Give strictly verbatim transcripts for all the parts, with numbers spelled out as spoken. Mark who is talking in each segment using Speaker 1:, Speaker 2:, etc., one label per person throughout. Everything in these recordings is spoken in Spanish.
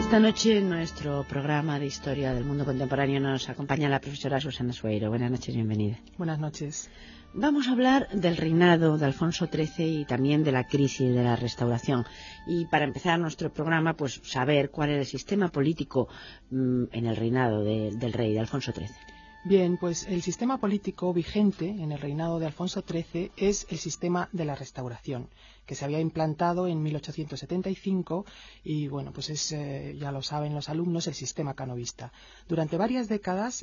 Speaker 1: Esta noche en nuestro programa de Historia del Mundo Contemporáneo nos acompaña la profesora Susana Sueiro. Buenas noches, bienvenida.
Speaker 2: Buenas noches.
Speaker 1: Vamos a hablar del reinado de Alfonso trece y también de la crisis de la Restauración. Y para empezar nuestro programa, pues saber cuál era el sistema político mmm, en el reinado de, del rey de Alfonso trece.
Speaker 2: Bien, pues el sistema político vigente en el reinado de Alfonso trece es el sistema de la Restauración, que se había implantado en mil ochocientos setenta y cinco y, bueno, pues es, eh, ya lo saben los alumnos, el sistema canovista. Durante varias décadas,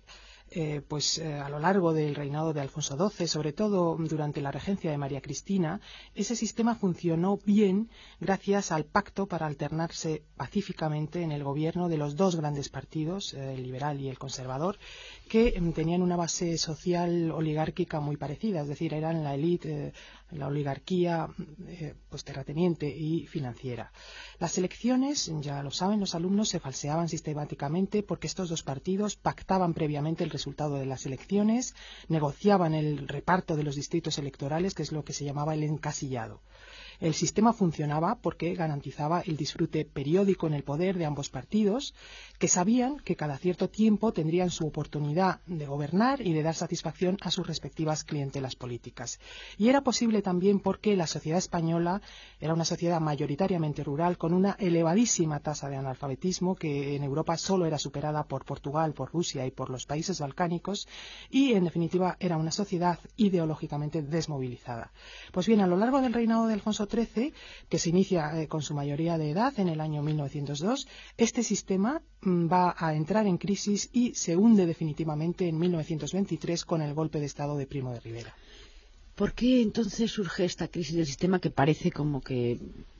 Speaker 2: Eh, pues eh, a lo largo del reinado de Alfonso doce, sobre todo durante la regencia de María Cristina, ese sistema funcionó bien gracias al pacto para alternarse pacíficamente en el gobierno de los dos grandes partidos, eh, el liberal y el conservador, que eh, tenían una base social oligárquica muy parecida, es decir, eran la élite, eh, la oligarquía eh, pues terrateniente y financiera. Las elecciones, ya lo saben los alumnos, se falseaban sistemáticamente porque estos dos partidos pactaban previamente el resultado de las elecciones, negociaban el reparto de los distritos electorales, que es lo que se llamaba el encasillado. El sistema funcionaba porque garantizaba el disfrute periódico en el poder de ambos partidos, que sabían que cada cierto tiempo tendrían su oportunidad de gobernar y de dar satisfacción a sus respectivas clientelas políticas. Y era posible también porque la sociedad española era una sociedad mayoritariamente rural con una elevadísima tasa de analfabetismo que en Europa solo era superada por Portugal, por Rusia y por los países balcánicos, y en definitiva era una sociedad ideológicamente desmovilizada. Pues bien, a lo largo del reinado de Alfonso trece, que se inicia eh, con su mayoría de edad en el año mil novecientos dos, este sistema mm, va a entrar en crisis y se hunde definitivamente en mil novecientos veintitrés con el golpe de Estado de Primo de Rivera.
Speaker 1: ¿Por qué entonces surge esta crisis del sistema que parece como que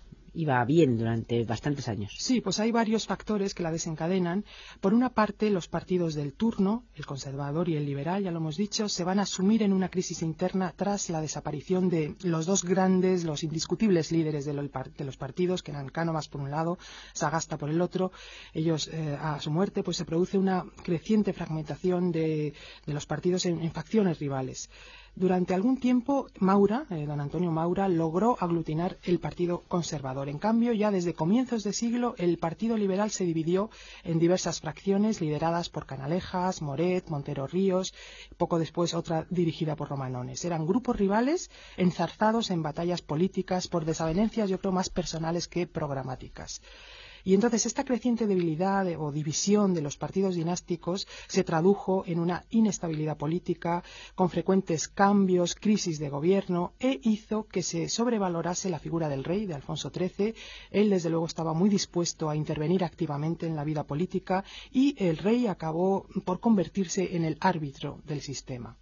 Speaker 1: iba bien durante bastantes años?
Speaker 2: Sí, pues hay varios factores que la desencadenan. Por una parte, los partidos del turno, el conservador y el liberal, ya lo hemos dicho, se van a sumir en una crisis interna tras la desaparición de los dos grandes, los indiscutibles líderes de los partidos, que eran Cánovas por un lado, Sagasta por el otro. Ellos, eh, a su muerte, pues se produce una creciente fragmentación de, de los partidos en, en facciones rivales. Durante algún tiempo, Maura, eh, don Antonio Maura, logró aglutinar el Partido Conservador. En cambio, ya desde comienzos de siglo, el Partido Liberal se dividió en diversas fracciones lideradas por Canalejas, Moret, Montero Ríos, poco después otra dirigida por Romanones. Eran grupos rivales enzarzados en batallas políticas por desavenencias, yo creo, más personales que programáticas. Y entonces esta creciente debilidad o división de los partidos dinásticos se tradujo en una inestabilidad política, con frecuentes cambios, crisis de gobierno, e hizo que se sobrevalorase la figura del rey, de Alfonso trece. Él, desde luego, estaba muy dispuesto a intervenir activamente en la vida política y el rey acabó por convertirse en el árbitro del sistema.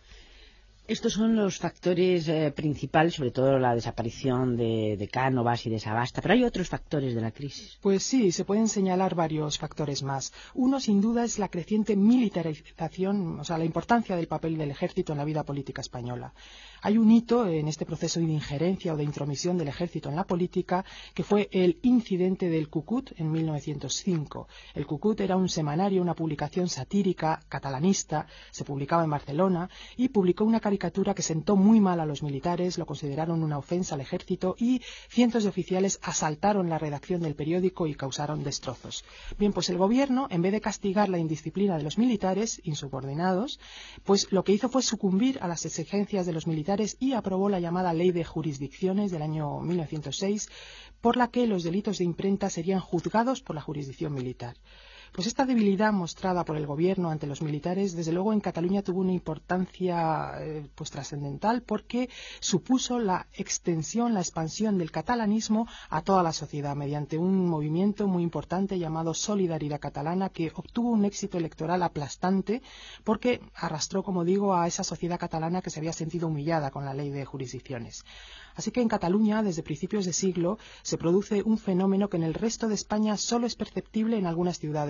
Speaker 1: Estos son los factores eh, principales, sobre todo la desaparición de, de Cánovas y de Sagasta, pero hay otros factores de la crisis.
Speaker 2: Pues sí, se pueden señalar varios factores más. Uno, sin duda, es la creciente militarización, o sea, la importancia del papel del ejército en la vida política española. Hay un hito en este proceso de injerencia o de intromisión del ejército en la política, que fue el incidente del Cucut en mil novecientos cinco. El Cucut era un semanario, una publicación satírica, catalanista, se publicaba en Barcelona, y publicó una caricatura que sentó muy mal a los militares, lo consideraron una ofensa al ejército y cientos de oficiales asaltaron la redacción del periódico y causaron destrozos. Bien, pues el gobierno, en vez de castigar la indisciplina de los militares insubordinados, pues lo que hizo fue sucumbir a las exigencias de los militares y aprobó la llamada Ley de Jurisdicciones del año mil novecientos seis, por la que los delitos de imprenta serían juzgados por la jurisdicción militar. Pues esta debilidad mostrada por el gobierno ante los militares, desde luego en Cataluña tuvo una importancia eh, pues trascendental, porque supuso la extensión, la expansión del catalanismo a toda la sociedad mediante un movimiento muy importante llamado Solidaridad Catalana, que obtuvo un éxito electoral aplastante porque arrastró, como digo, a esa sociedad catalana que se había sentido humillada con la Ley de Jurisdicciones. Así que en Cataluña, desde principios de siglo, se produce un fenómeno que en el resto de España solo es perceptible en algunas ciudades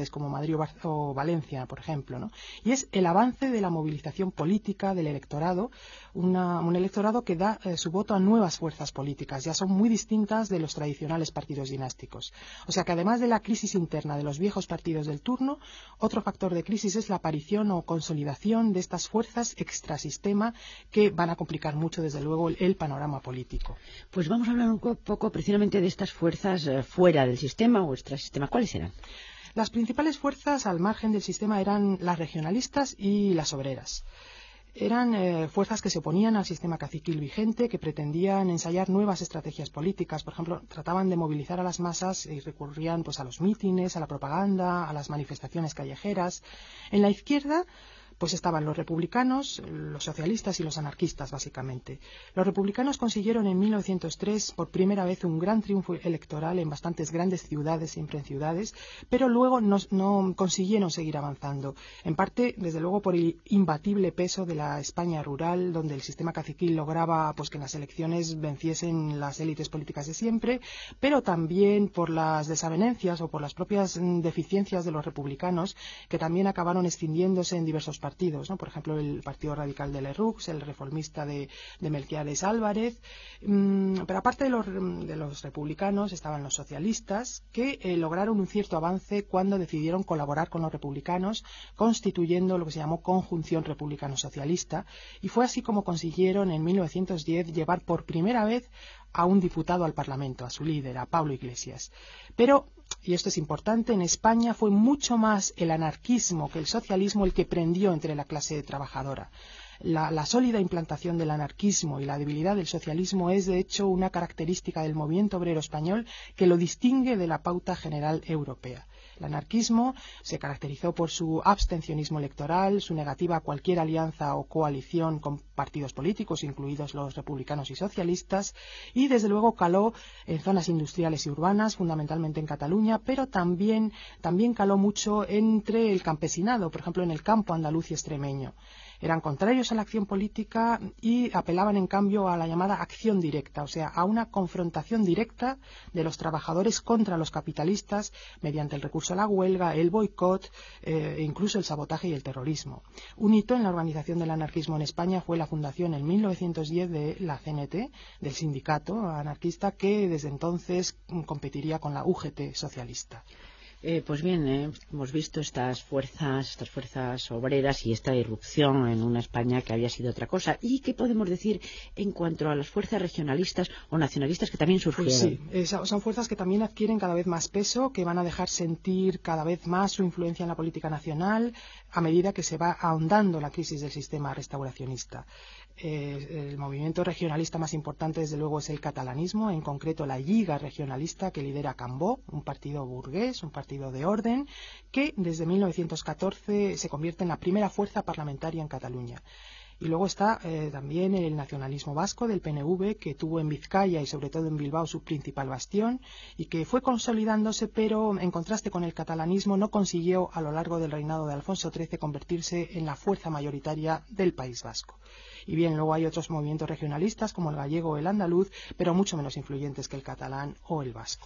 Speaker 2: ciudades como Madrid o Valencia, por ejemplo, ¿no? Y es el avance de la movilización política del electorado, una, un electorado que da eh, su voto a nuevas fuerzas políticas, ya son muy distintas de los tradicionales partidos dinásticos. O sea que además de la crisis interna de los viejos partidos del turno, otro factor de crisis es la aparición o consolidación de estas fuerzas extrasistema que van a complicar mucho, desde luego, el, el panorama político.
Speaker 1: Pues vamos a hablar un poco precisamente de estas fuerzas eh, fuera del sistema o extrasistema. ¿Cuáles eran?
Speaker 2: Las principales fuerzas al margen del sistema eran las regionalistas y las obreras. Eran eh, fuerzas que se oponían al sistema caciquil vigente, que pretendían ensayar nuevas estrategias políticas. Por ejemplo, trataban de movilizar a las masas y recurrían pues, a los mítines, a la propaganda, a las manifestaciones callejeras. En la izquierda pues estaban los republicanos, los socialistas y los anarquistas, básicamente. Los republicanos consiguieron en mil novecientos tres por primera vez un gran triunfo electoral en bastantes grandes ciudades, siempre en ciudades, pero luego no, no consiguieron seguir avanzando. En parte, desde luego, por el imbatible peso de la España rural, donde el sistema caciquil lograba pues, que en las elecciones venciesen las élites políticas de siempre, pero también por las desavenencias o por las propias deficiencias de los republicanos, que también acabaron extinguiéndose en diversos partidos. Partidos, ¿no? Por ejemplo, el Partido Radical de Lerroux, el Reformista de, de Melquiades Álvarez. Mm, pero aparte de los, de los republicanos estaban los socialistas, que eh, lograron un cierto avance cuando decidieron colaborar con los republicanos, constituyendo lo que se llamó Conjunción Republicano-Socialista. Y fue así como consiguieron en mil novecientos diez llevar por primera vez a un diputado al Parlamento, a su líder, a Pablo Iglesias. Pero, y esto es importante, en España fue mucho más el anarquismo que el socialismo el que prendió entre la clase trabajadora. La, la sólida implantación del anarquismo y la debilidad del socialismo es, de hecho, una característica del movimiento obrero español que lo distingue de la pauta general europea. El anarquismo se caracterizó por su abstencionismo electoral, su negativa a cualquier alianza o coalición con partidos políticos, incluidos los republicanos y socialistas, y desde luego caló en zonas industriales y urbanas, fundamentalmente en Cataluña, pero también, también caló mucho entre el campesinado, por ejemplo en el campo andaluz y extremeño. Eran contrarios a la acción política y apelaban, en cambio, a la llamada acción directa, o sea, a una confrontación directa de los trabajadores contra los capitalistas mediante el recurso a la huelga, el boicot, eh, e incluso el sabotaje y el terrorismo. Un hito en la organización del anarquismo en España fue la fundación en mil novecientos diez de la C N T, del sindicato anarquista, que desde entonces competiría con la U G T socialista.
Speaker 1: Eh, pues bien, eh, hemos visto estas fuerzas, estas fuerzas obreras y esta irrupción en una España que había sido otra cosa. ¿Y qué podemos decir en cuanto a las fuerzas regionalistas o nacionalistas que también surgieron?
Speaker 2: Pues sí, eh, son fuerzas que también adquieren cada vez más peso, que van a dejar sentir cada vez más su influencia en la política nacional a medida que se va ahondando la crisis del sistema restauracionista. Eh, el movimiento regionalista más importante, desde luego, es el catalanismo, en concreto la Lliga Regionalista, que lidera Cambó, un partido burgués, un partido de orden, que desde mil novecientos catorce se convierte en la primera fuerza parlamentaria en Cataluña. Y luego está eh, también el nacionalismo vasco del P N V, que tuvo en Vizcaya y sobre todo en Bilbao su principal bastión y que fue consolidándose, pero en contraste con el catalanismo no consiguió a lo largo del reinado de Alfonso trece convertirse en la fuerza mayoritaria del País Vasco. Y bien, luego hay otros movimientos regionalistas como el gallego o el andaluz, pero mucho menos influyentes que el catalán o el vasco.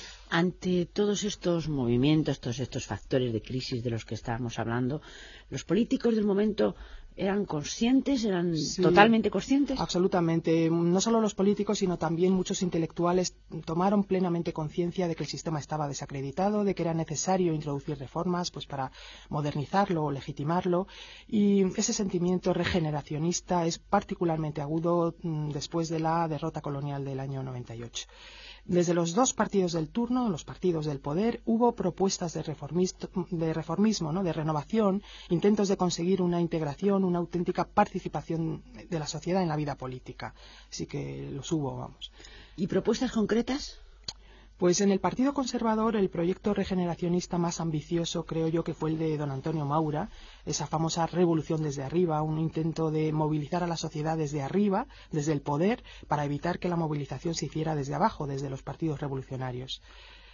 Speaker 1: Ante todos estos movimientos, todos estos factores de crisis de los que estábamos hablando, los políticos del momento ¿eran conscientes? ¿Eran sí, totalmente conscientes?
Speaker 2: Absolutamente. No solo los políticos, sino también muchos intelectuales tomaron plenamente conciencia de que el sistema estaba desacreditado, de que era necesario introducir reformas pues para modernizarlo o legitimarlo. Y ese sentimiento regeneracionista es particularmente agudo mmm, después de la derrota colonial del año noventa y ocho. Desde los dos partidos del turno, los partidos del poder, hubo propuestas de, de reformismo, ¿no? de renovación, intentos de conseguir una integración, una auténtica participación de la sociedad en la vida política. Así que los hubo, vamos.
Speaker 1: ¿Y propuestas concretas?
Speaker 2: Pues en el Partido Conservador el proyecto regeneracionista más ambicioso creo yo que fue el de don Antonio Maura, esa famosa revolución desde arriba, un intento de movilizar a la sociedad desde arriba, desde el poder, para evitar que la movilización se hiciera desde abajo, desde los partidos revolucionarios.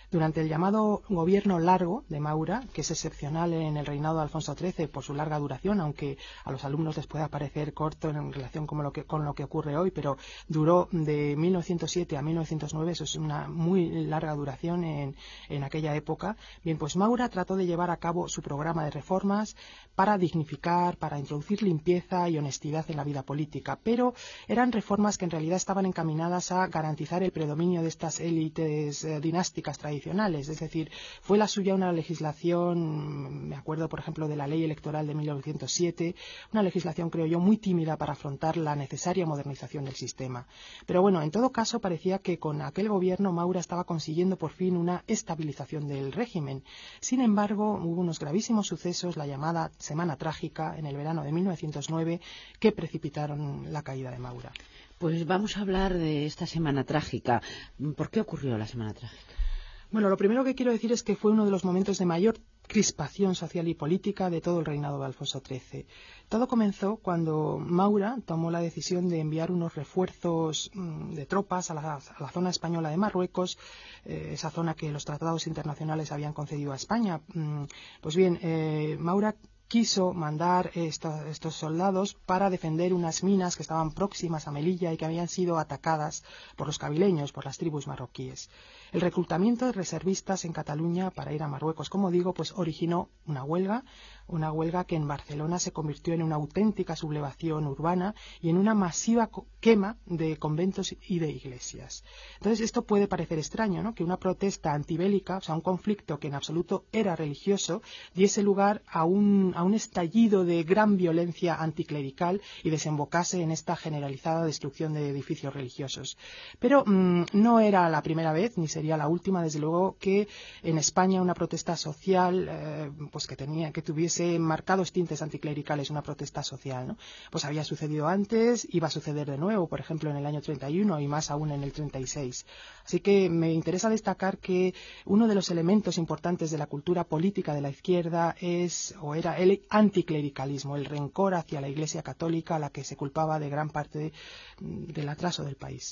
Speaker 2: Durante el llamado gobierno largo de Maura, que es excepcional en el reinado de Alfonso trece por su larga duración, aunque a los alumnos les pueda parecer corto en relación con lo que, con lo que ocurre hoy, pero duró de mil novecientos siete a mil novecientos nueve, eso es una muy larga duración en, en aquella época. Bien, pues Maura trató de llevar a cabo su programa de reformas para dignificar, para introducir limpieza y honestidad en la vida política, pero eran reformas que en realidad estaban encaminadas a garantizar el predominio de estas élites eh, dinásticas tradicionales, es decir, fue la suya una legislación, me acuerdo por ejemplo de la ley electoral de mil novecientos siete, una legislación creo yo muy tímida para afrontar la necesaria modernización del sistema. Pero bueno, en todo caso parecía que con aquel gobierno Maura estaba consiguiendo por fin una estabilización del régimen. Sin embargo, hubo unos gravísimos sucesos, la llamada Semana Trágica en el verano de mil novecientos nueve, que precipitaron la caída de Maura.
Speaker 1: Pues vamos a hablar de esta Semana Trágica. ¿Por qué ocurrió la Semana Trágica?
Speaker 2: Bueno, lo primero que quiero decir es que fue uno de los momentos de mayor crispación social y política de todo el reinado de Alfonso trece. Todo comenzó cuando Maura tomó la decisión de enviar unos refuerzos mmm, de tropas a la, a la zona española de Marruecos, eh, esa zona que los tratados internacionales habían concedido a España. Mm, pues bien, eh, Maura quiso mandar estos, estos soldados para defender unas minas que estaban próximas a Melilla y que habían sido atacadas por los cabileños, por las tribus marroquíes. El reclutamiento de reservistas en Cataluña para ir a Marruecos, como digo, pues originó una huelga, una huelga que en Barcelona se convirtió en una auténtica sublevación urbana y en una masiva quema de conventos y de iglesias. Entonces esto puede parecer extraño, ¿no? Que una protesta antibélica, o sea, un conflicto que en absoluto era religioso, diese lugar a un, a un estallido de gran violencia anticlerical y desembocase en esta generalizada destrucción de edificios religiosos. Pero mmm, no era la primera vez, ni sería la última, desde luego, que en España una protesta social, eh, pues que tenía, que tuviese marcados tintes anticlericales, una protesta social, ¿no? Pues había sucedido antes, iba a suceder de nuevo, por ejemplo en el año treinta y uno y más aún en el treinta y seis. Así que me interesa destacar que uno de los elementos importantes de la cultura política de la izquierda es, o era, el anticlericalismo, el rencor hacia la Iglesia Católica, a la que se culpaba de gran parte de, del atraso del país.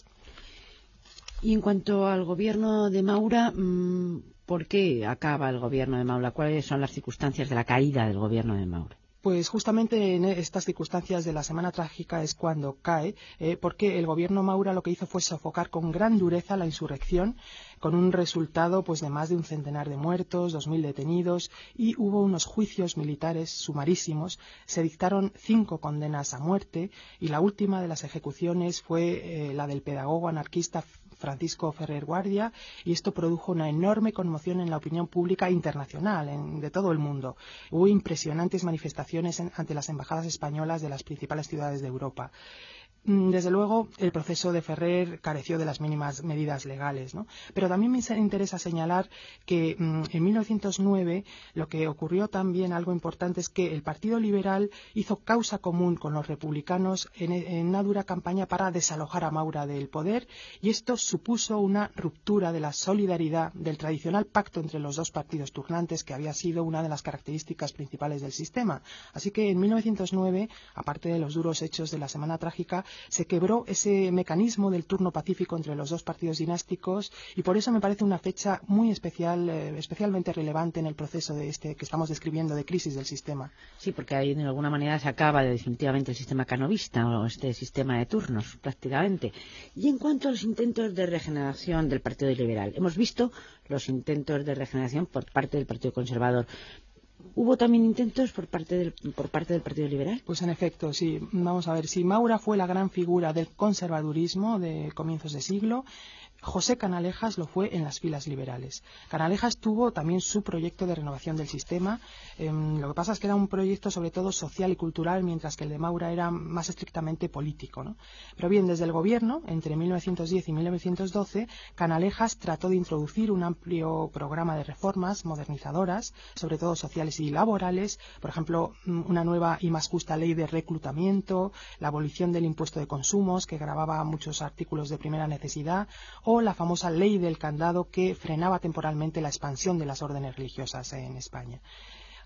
Speaker 1: Y en cuanto al gobierno de Maura, ¿por qué acaba el gobierno de Maura? ¿Cuáles son las circunstancias de la caída del gobierno de Maura?
Speaker 2: Pues justamente en estas circunstancias de la Semana Trágica es cuando cae, eh, porque el gobierno Maura lo que hizo fue sofocar con gran dureza la insurrección, con un resultado pues de más de un centenar de muertos, dos mil detenidos, y hubo unos juicios militares sumarísimos. Se dictaron cinco condenas a muerte y la última de las ejecuciones fue eh, la del pedagogo anarquista Francisco Ferrer Guardia, y esto produjo una enorme conmoción en la opinión pública internacional, en, de todo el mundo. Hubo impresionantes manifestaciones en, ante las embajadas españolas de las principales ciudades de Europa. Desde luego, el proceso de Ferrer careció de las mínimas medidas legales, ¿no? Pero también me interesa señalar que mmm, en mil novecientos nueve lo que ocurrió también, algo importante, es que el Partido Liberal hizo causa común con los republicanos en, en una dura campaña para desalojar a Maura del poder, y esto supuso una ruptura de la solidaridad del tradicional pacto entre los dos partidos turnantes, que había sido una de las características principales del sistema. Así que en mil novecientos nueve, aparte de los duros hechos de la Semana Trágica, se quebró ese mecanismo del turno pacífico entre los dos partidos dinásticos, y por eso me parece una fecha muy especial, eh, especialmente relevante en el proceso de este que estamos describiendo de crisis del sistema.
Speaker 1: Sí, porque ahí de alguna manera se acaba de, definitivamente el sistema canovista o este sistema de turnos prácticamente. Y en cuanto a los intentos de regeneración del Partido Liberal, hemos visto los intentos de regeneración por parte del Partido Conservador. ¿Hubo también intentos por parte del, por parte del Partido Liberal?
Speaker 2: Pues en efecto, sí. Vamos a ver, si Maura fue la gran figura del conservadurismo de comienzos de siglo, José Canalejas lo fue en las filas liberales. Canalejas tuvo también su proyecto de renovación del sistema. Eh, lo que pasa es que era un proyecto sobre todo social y cultural, mientras que el de Maura era más estrictamente político, ¿no? Pero bien, desde el gobierno, entre mil novecientos diez y mil novecientos doce, Canalejas trató de introducir un amplio programa de reformas modernizadoras, sobre todo sociales y laborales, por ejemplo, una nueva y más justa ley de reclutamiento, la abolición del impuesto de consumos, que gravaba muchos artículos de primera necesidad, o la famosa ley del candado, que frenaba temporalmente la expansión de las órdenes religiosas en España.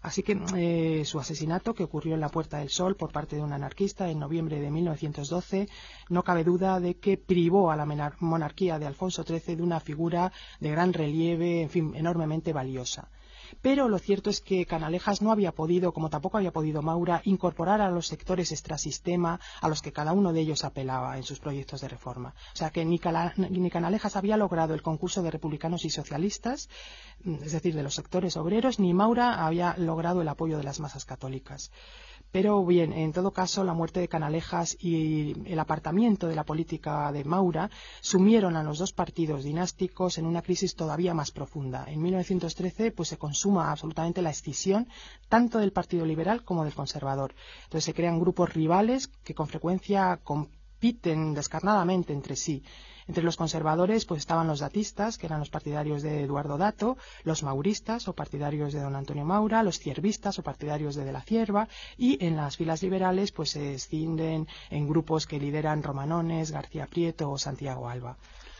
Speaker 2: Así que eh, su asesinato, que ocurrió en la Puerta del Sol por parte de un anarquista en noviembre de mil novecientos doce, no cabe duda de que privó a la monarquía de Alfonso trece de una figura de gran relieve, en fin, enormemente valiosa. Pero lo cierto es que Canalejas no había podido, como tampoco había podido Maura, incorporar a los sectores extrasistema a los que cada uno de ellos apelaba en sus proyectos de reforma. O sea que ni, Cala, ni Canalejas había logrado el concurso de republicanos y socialistas, es decir, de los sectores obreros, ni Maura había logrado el apoyo de las masas católicas. Pero bien, en todo caso, la muerte de Canalejas y el apartamiento de la política de Maura sumieron a los dos partidos dinásticos en una crisis todavía más profunda. En mil novecientos trece pues, se consuma absolutamente la escisión tanto del Partido Liberal como del Conservador. Entonces se crean grupos rivales que con frecuencia compiten descarnadamente entre sí. Entre los conservadores pues estaban los datistas, que eran los partidarios de Eduardo Dato, los mauristas o partidarios de don Antonio Maura, los ciervistas o partidarios de De la Cierva, y en las filas liberales pues se escinden en grupos que lideran Romanones, García Prieto o Santiago Alba.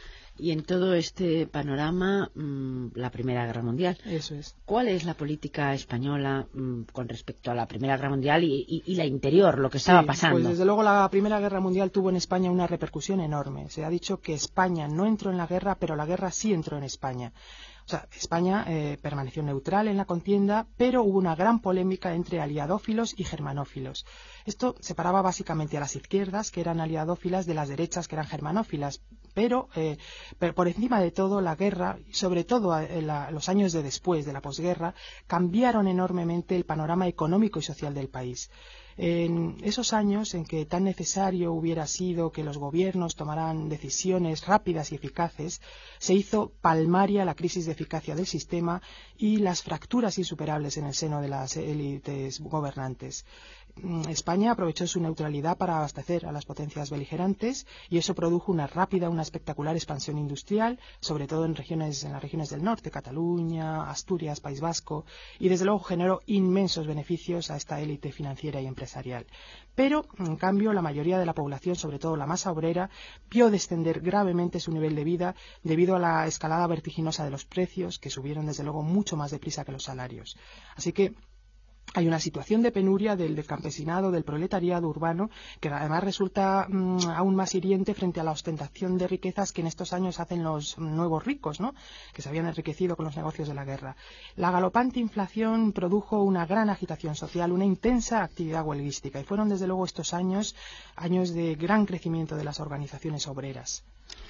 Speaker 1: Y en todo este panorama, mmm, la Primera Guerra Mundial.
Speaker 2: Eso es.
Speaker 1: ¿Cuál es la política española mmm, con respecto a la Primera Guerra Mundial y, y, y la interior, lo que estaba
Speaker 2: sí,
Speaker 1: pasando?
Speaker 2: Pues desde luego la Primera Guerra Mundial tuvo en España una repercusión enorme. Se ha dicho que España no entró en la guerra, pero la guerra sí entró en España. O sea, España eh, permaneció neutral en la contienda, pero hubo una gran polémica entre aliadófilos y germanófilos. Esto separaba básicamente a las izquierdas, que eran aliadófilas, de las derechas, que eran germanófilas. Pero, eh, pero por encima de todo, la guerra, sobre todo eh, la, los años de después de la posguerra, cambiaron enormemente el panorama económico y social del país. En esos años en que tan necesario hubiera sido que los gobiernos tomaran decisiones rápidas y eficaces, se hizo palmaria la crisis de eficacia del sistema y las fracturas insuperables en el seno de las élites gobernantes. España aprovechó su neutralidad para abastecer a las potencias beligerantes y eso produjo una rápida, una espectacular expansión industrial, sobre todo en regiones, en las regiones del norte, Cataluña, Asturias, País Vasco, y desde luego generó inmensos beneficios a esta élite financiera y empresarial. Pero, en cambio, la mayoría de la población, sobre todo la masa obrera, vio descender gravemente su nivel de vida debido a la escalada vertiginosa de los precios, que subieron desde luego mucho más deprisa que los salarios. Así que hay una situación de penuria del, del campesinado, del proletariado urbano, que además resulta mmm, aún más hiriente frente a la ostentación de riquezas que en estos años hacen los nuevos ricos, ¿no?, que se habían enriquecido con los negocios de la guerra. La galopante inflación produjo una gran agitación social, una intensa actividad huelguística, y fueron desde luego estos años, años de gran crecimiento de las organizaciones obreras.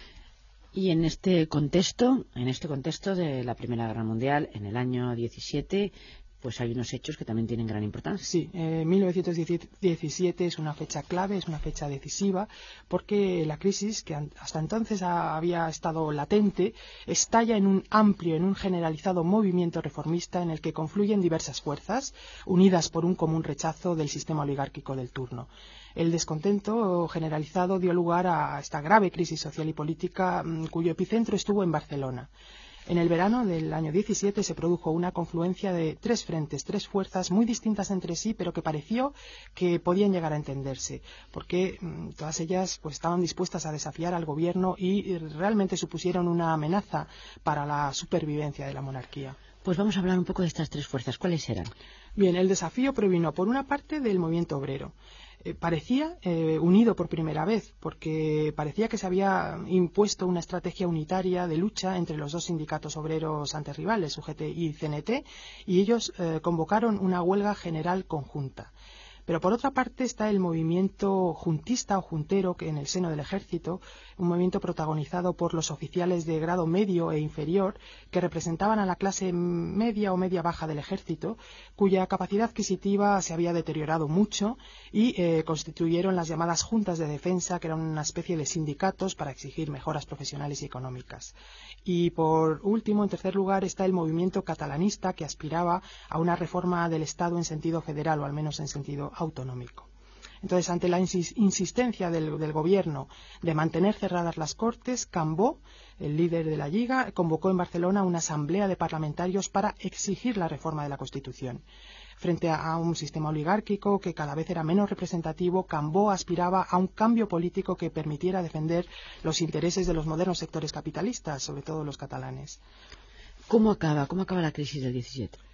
Speaker 1: Y en este contexto, en este contexto de la Primera Guerra Mundial, en el año diecisiete, pues hay unos hechos que también tienen gran importancia.
Speaker 2: Sí, eh, mil novecientos diecisiete es una fecha clave, es una fecha decisiva, porque la crisis, que hasta entonces había estado latente, estalla en un amplio, en un generalizado movimiento reformista en el que confluyen diversas fuerzas, unidas por un común rechazo del sistema oligárquico del turno. El descontento generalizado dio lugar a esta grave crisis social y política, cuyo epicentro estuvo en Barcelona. En el verano del año diecisiete se produjo una confluencia de tres frentes, tres fuerzas muy distintas entre sí, pero que pareció que podían llegar a entenderse, porque mmm, todas ellas pues, estaban dispuestas a desafiar al gobierno y, y realmente supusieron una amenaza para la supervivencia de la monarquía.
Speaker 1: Pues vamos a hablar un poco de estas tres fuerzas. ¿Cuáles eran?
Speaker 2: Bien, el desafío provino por una parte del movimiento obrero. Eh, parecía eh, unido por primera vez, porque parecía que se había impuesto una estrategia unitaria de lucha entre los dos sindicatos obreros antirrivales, U G T y C N T, y ellos eh, convocaron una huelga general conjunta. Pero por otra parte está el movimiento juntista o juntero, que en el seno del ejército, un movimiento protagonizado por los oficiales de grado medio e inferior, que representaban a la clase media o media baja del ejército, cuya capacidad adquisitiva se había deteriorado mucho, y eh, constituyeron las llamadas juntas de defensa, que eran una especie de sindicatos para exigir mejoras profesionales y económicas. Y por último, en tercer lugar, está el movimiento catalanista, que aspiraba a una reforma del Estado en sentido federal, o al menos en sentido autonómico. Entonces, ante la insistencia del, del gobierno de mantener cerradas las Cortes, Cambó, el líder de la Lliga, convocó en Barcelona una asamblea de parlamentarios para exigir la reforma de la Constitución. Frente a, a un sistema oligárquico que cada vez era menos representativo, Cambó aspiraba a un cambio político que permitiera defender los intereses de los modernos sectores capitalistas, sobre todo los catalanes.
Speaker 1: ¿Cómo acaba? ¿Cómo acaba la crisis del diecisiete?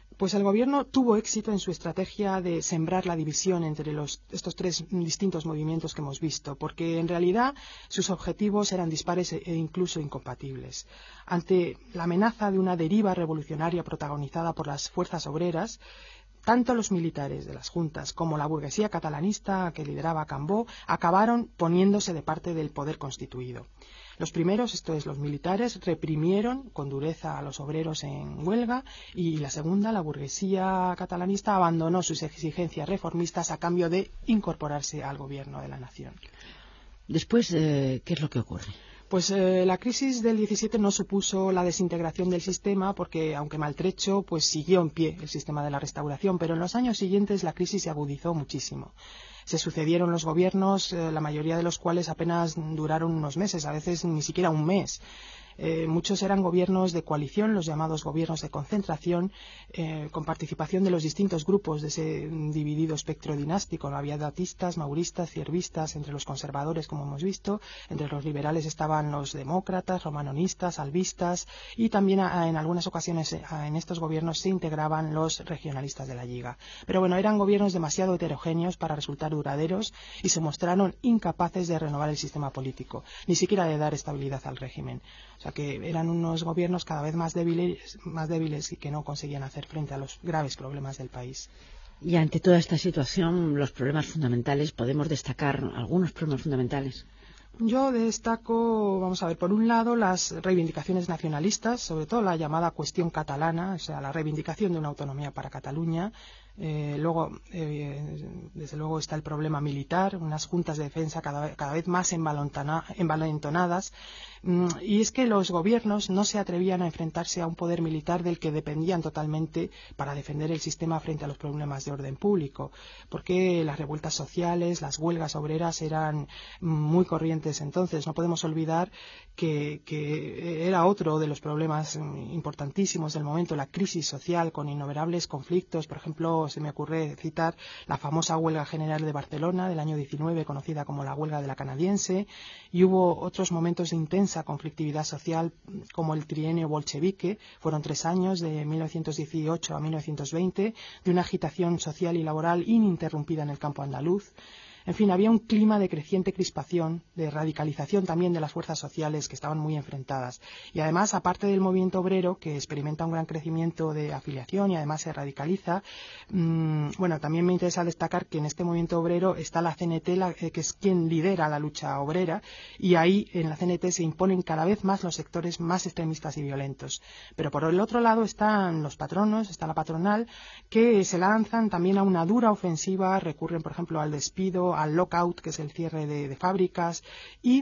Speaker 2: Pues el gobierno tuvo éxito en su estrategia de sembrar la división entre los, estos tres distintos movimientos que hemos visto, porque en realidad sus objetivos eran dispares e incluso incompatibles. Ante la amenaza de una deriva revolucionaria protagonizada por las fuerzas obreras, tanto los militares de las juntas como la burguesía catalanista que lideraba Cambó acabaron poniéndose de parte del poder constituido. Los primeros, esto es, los militares, reprimieron con dureza a los obreros en huelga, y la segunda, la burguesía catalanista, abandonó sus exigencias reformistas a cambio de incorporarse al gobierno de la nación.
Speaker 1: Después, eh, ¿qué es lo que ocurre?
Speaker 2: Pues eh, la crisis del diecisiete no supuso la desintegración del sistema porque, aunque maltrecho, pues siguió en pie el sistema de la Restauración, pero en los años siguientes la crisis se agudizó muchísimo. Se sucedieron los gobiernos, eh, la mayoría de los cuales apenas duraron unos meses, a veces ni siquiera un mes. Eh, muchos eran gobiernos de coalición, los llamados gobiernos de concentración, eh, con participación de los distintos grupos de ese dividido espectro dinástico. Había datistas, mauristas, ciervistas, entre los conservadores, como hemos visto, entre los liberales estaban los demócratas, romanonistas, albistas, y también a, en algunas ocasiones a, en estos gobiernos se integraban los regionalistas de la Lliga. Pero bueno, eran gobiernos demasiado heterogéneos para resultar duraderos y se mostraron incapaces de renovar el sistema político, ni siquiera de dar estabilidad al régimen. O sea que eran unos gobiernos cada vez más débiles, más débiles y que no conseguían hacer frente a los graves problemas del país.
Speaker 1: Y ante toda esta situación, los problemas fundamentales, podemos destacar algunos problemas fundamentales.
Speaker 2: Yo destaco, vamos a ver, por un lado las reivindicaciones nacionalistas, sobre todo la llamada cuestión catalana, o sea, la reivindicación de una autonomía para Cataluña. Eh, luego, eh, desde luego, está el problema militar, unas juntas de defensa cada, cada vez más envalentonadas. Mm, y es que los gobiernos no se atrevían a enfrentarse a un poder militar del que dependían totalmente para defender el sistema frente a los problemas de orden público, porque las revueltas sociales, las huelgas obreras eran muy corrientes entonces. No podemos olvidar que, que era otro de los problemas importantísimos del momento, la crisis social con innumerables conflictos. Por ejemplo, se me ocurre citar la famosa huelga general de Barcelona del año diecinueve, conocida como la huelga de la canadiense, y hubo otros momentos de intensa conflictividad social como el trienio bolchevique. Fueron tres años, de mil novecientos dieciocho a mil novecientos veinte, de una agitación social y laboral ininterrumpida en el campo andaluz. En fin, había un clima de creciente crispación, de radicalización también de las fuerzas sociales que estaban muy enfrentadas. Y además, aparte del movimiento obrero, que experimenta un gran crecimiento de afiliación y además se radicaliza, mmm, bueno, también me interesa destacar que en este movimiento obrero está la C N T, la, eh, que es quien lidera la lucha obrera, y ahí en la C N T se imponen cada vez más los sectores más extremistas y violentos. Pero por el otro lado están los patronos, está la patronal, que se lanzan también a una dura ofensiva, recurren, por ejemplo, al despido, al lockout, que es el cierre de, de fábricas, y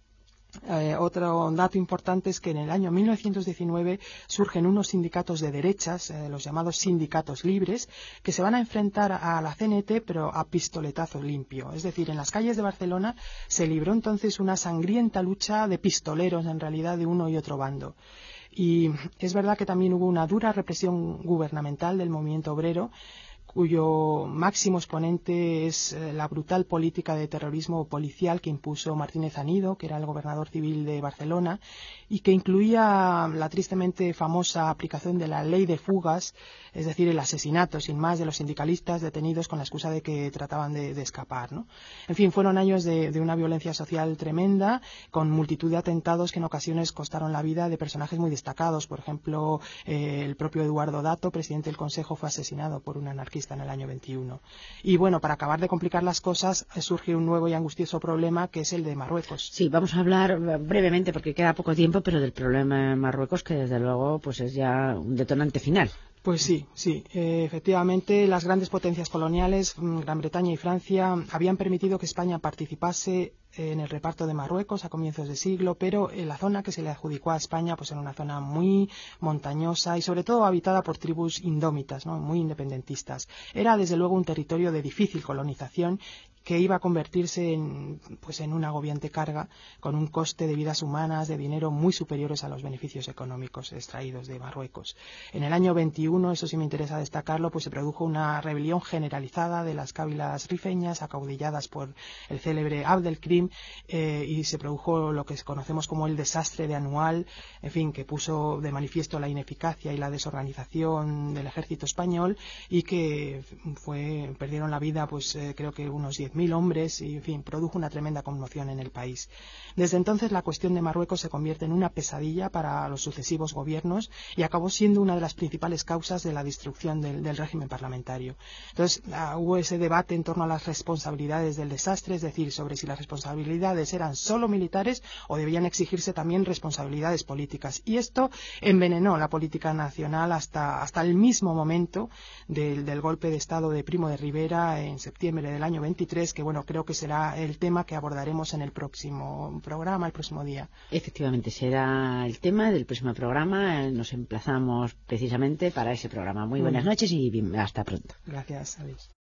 Speaker 2: eh, otro dato importante es que en el año mil novecientos diecinueve surgen unos sindicatos de derechas, eh, los llamados sindicatos libres, que se van a enfrentar a la C N T, pero a pistoletazo limpio. Es decir, en las calles de Barcelona se libró entonces una sangrienta lucha de pistoleros, en realidad, de uno y otro bando. Y es verdad que también hubo una dura represión gubernamental del movimiento obrero, cuyo máximo exponente es eh, la brutal política de terrorismo policial que impuso Martínez Anido, que era el gobernador civil de Barcelona, y que incluía la tristemente famosa aplicación de la ley de fugas, es decir, el asesinato sin más de los sindicalistas detenidos con la excusa de que trataban de, de escapar, ¿no? En fin, fueron años de, de una violencia social tremenda, con multitud de atentados que en ocasiones costaron la vida de personajes muy destacados. Por ejemplo, eh, el propio Eduardo Dato, presidente del Consejo, fue asesinado por un anarquista en el año veintiuno. Y bueno, para acabar de complicar las cosas, surge un nuevo y angustioso problema, que es el de Marruecos.
Speaker 1: Sí, vamos a hablar brevemente, porque queda poco tiempo, pero del problema en Marruecos, que desde luego pues es ya un detonante final.
Speaker 2: Pues sí, sí. Eh, efectivamente, las grandes potencias coloniales, Gran Bretaña y Francia, habían permitido que España participase en el reparto de Marruecos a comienzos de siglo, pero en la zona que se le adjudicó a España pues era una zona muy montañosa y sobre todo habitada por tribus indómitas, ¿no?, muy independentistas. Era desde luego un territorio de difícil colonización que iba a convertirse en, pues en una agobiante carga con un coste de vidas humanas, de dinero muy superiores a los beneficios económicos extraídos de Marruecos. En el año veintiuno, eso sí me interesa destacarlo, pues se produjo una rebelión generalizada de las cábilas rifeñas acaudilladas por el célebre Abdelkrim eh, y se produjo lo que conocemos como el desastre de Anual, en fin, que puso de manifiesto la ineficacia y la desorganización del ejército español y que fue perdieron la vida pues eh, creo que unos diez mil hombres y en fin produjo una tremenda conmoción en el país. Desde entonces la cuestión de Marruecos se convierte en una pesadilla para los sucesivos gobiernos y acabó siendo una de las principales causas de la destrucción del, del régimen parlamentario. Entonces uh, hubo ese debate en torno a las responsabilidades del desastre, es decir, sobre si las responsabilidades eran solo militares o debían exigirse también responsabilidades políticas, y esto envenenó la política nacional hasta, hasta el mismo momento del, del golpe de Estado de Primo de Rivera en septiembre del año veintitrés, que bueno, creo que será el tema que abordaremos en el próximo programa, el próximo día.
Speaker 1: Efectivamente, será el tema del próximo programa. Nos emplazamos precisamente para ese programa. Muy buenas noches y hasta pronto.
Speaker 2: Gracias, adiós.